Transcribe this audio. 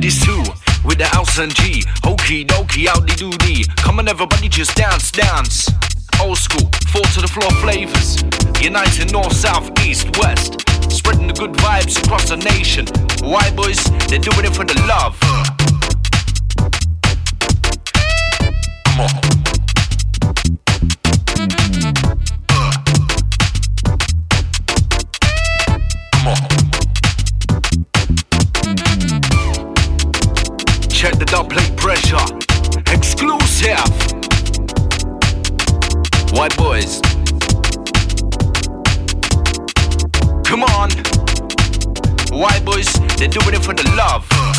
this too, with the house and G. Hokey dokey, howdy doody. Come on everybody, just dance, dance. Old school, four to the floor flavors. United north, south, east, west. Spreading the good vibes across the nation. White boys, they're doing it for the love. Come on. Come on. Check the dub plate pressure. Exclusive. White boys. Come on. White boys, they're doing it for the love.